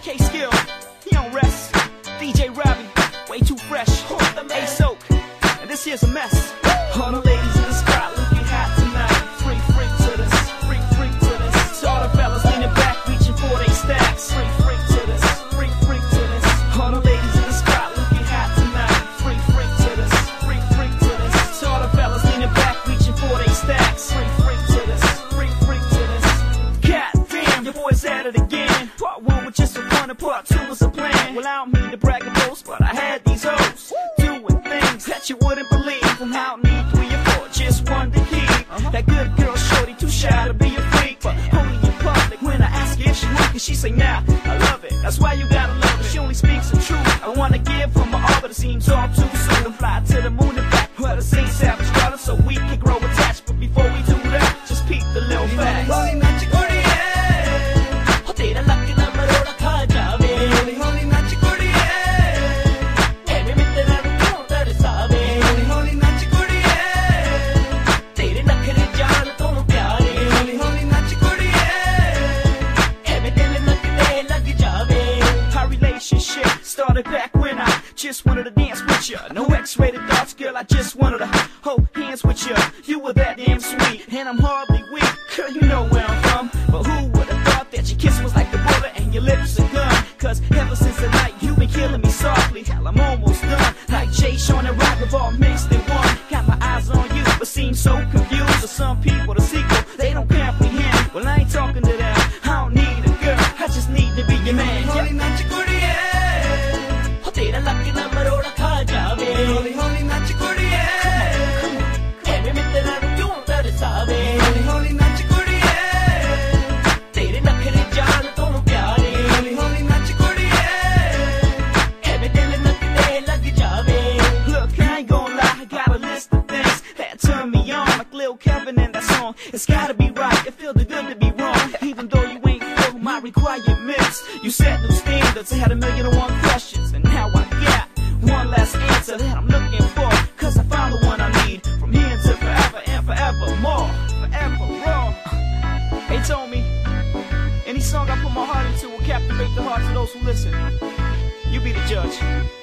K-Skill, he don't rest. DJ Robbie, way too fresh. A-Soak, and this here's a mess. All the ladies in the spot looking hot tonight. Freak to this, freak to this. So all the fellas leaning back, reaching for they stacks. Freak to this, freak to this. All the ladies in the spot looking hot tonight. Freak to this, freak to this. So all the fellas leaning back, reaching for they stacks. Freak to this, freak to this. God damn, your boy's at it again. Part 1 was just a fun and part 2 was a plan. Well, I don't mean to brag and boast, but I had these hoes doing things that you wouldn't believe. From out need 3 or 4, just one to keep. That good girl shorty, too shy to be a freak, but only in public. When I ask her if she like it, she say nah, I love it. That's why you gotta love her. She only speaks the truth. I wanna give her my all, but it seems all too soon to fly to the moon and back. Well, the same savage daughter, so we can grow attached. But before we do that, just peep the little facts. Started back when I just wanted to dance with ya. No X-rated thoughts, girl, I just wanted to hold hands with ya. You were that damn sweet, and I'm hardly weak. Girl, you know where I'm from, but who would've thought that your kiss was like the bullet and your lips a gun? Cause ever since the night you've been killing me softly. Hell, I'm almost done, like Jay, Sean, and Rock have all mixed in one. Got my eyes on you, but seem so confused. For some people, the sequel, they don't comprehend. Well, I ain't talking to them, I don't need a girl, I just need to be your man. Kevin and that song, it's gotta be right. It feels good to be wrong, even though you ain't filled my requirements. You set new standards, I had 1,000,001 questions, and now I got one last answer that I'm looking for. Cause I found the one I need, from here to forever and forevermore. Forever. They told me, any song I put my heart into will captivate the hearts of those who listen. You be the judge.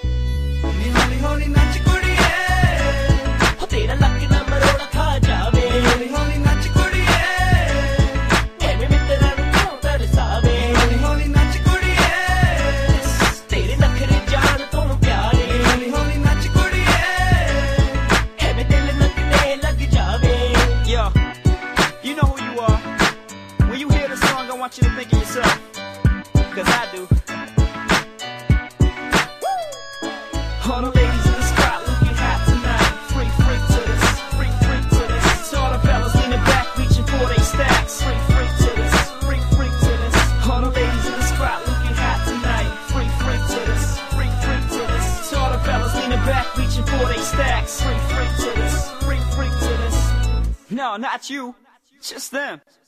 You know who you are. When you hear the song, I want you to think of yourself, cause I do. All the ladies in the spot looking hot tonight. Freak to this, freak to this. So all the fellas leaning back, reaching for they stacks. Freak to this, freak to this. All the ladies in the spot looking hot tonight. Freak to this, freak to this. So all the fellas leaning back, reaching for they stacks. Freak to this, freak to this. No, not you, just them.